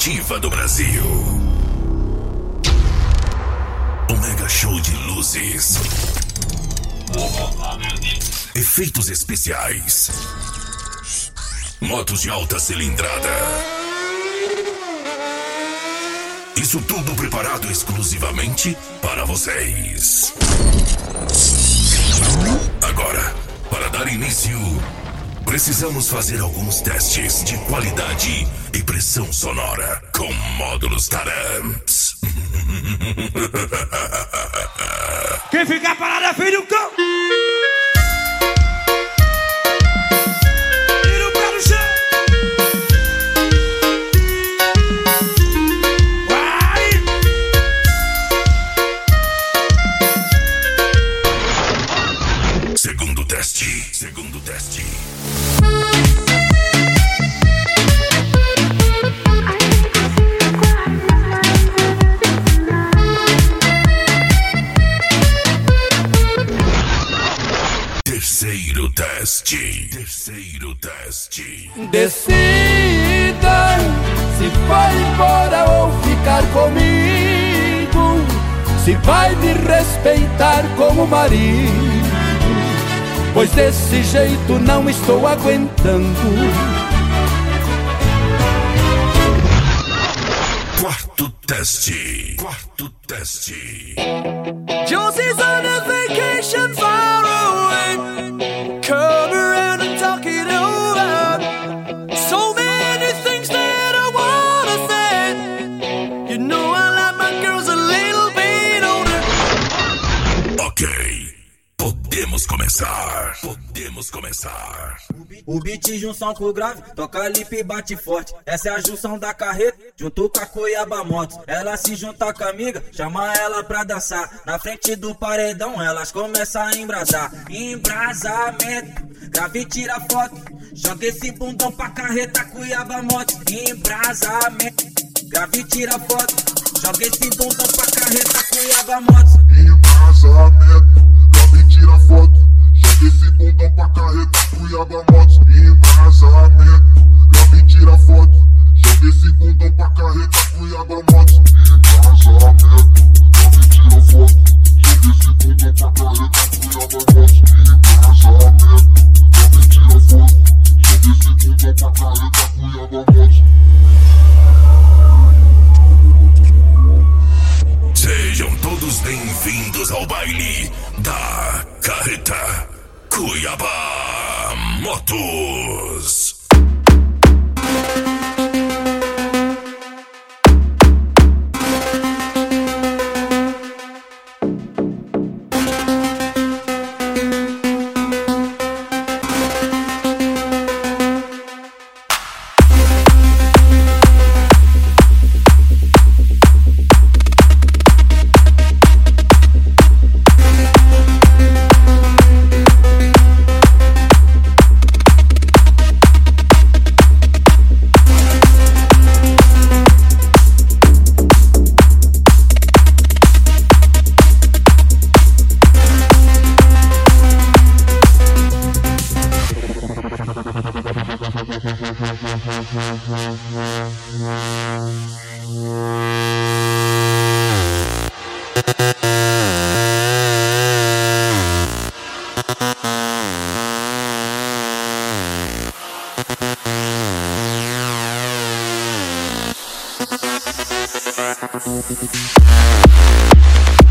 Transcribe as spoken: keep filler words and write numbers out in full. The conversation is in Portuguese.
ativa do Brasil. Um mega show de luzes, efeitos especiais, motos de alta cilindrada. Isso tudo preparado exclusivamente para vocês. Agora, para dar início, precisamos fazer alguns testes de qualidade e pressão sonora com módulos Taramps. Quem ficar parado é filho do cão. Tira o pé no chão. Vai. Segundo teste, segundo teste. Terceiro teste. Terceiro teste. Decida se vai embora ou ficar comigo, se vai me respeitar como marido, pois desse jeito não estou aguentando. Quarto teste. Quarto teste. Josie's on a vacation far away. Come around and talk it over. So many things that I wanna say. You know I like my girls a little bit older. Ok, podemos começar. Podemos começar. O beat junção com o grave, toca lip e bate forte. Essa é a junção da carreta, junto com a Cuiabá Motos. Ela se junta com a amiga, chama ela pra dançar. Na frente do paredão elas começam a embrasar. Embrasamento, grave e tira foto. Joga esse bundão pra carreta Cuiabá Motos. Embrasamento, grave e tira foto. Joga esse bundão pra carreta Cuiabá Motos. Embrasamento, grave e tira foto. Joga esse bundão pra carreta Cuiabá Motos. Embrasamento, grave e tira foto. Joga esse bundão pra carreta Cuiabá Motos. Embrasamento, grave e tira foto. Joga esse bundão pra carreta Cuiabá Motos. Embrasamento, grave e tira foto. Joga esse bundão pra carreta Cuiabá Motos. Sejam todos bem-vindos ao baile da Carreta Cuiabá Motos. We'll be right back.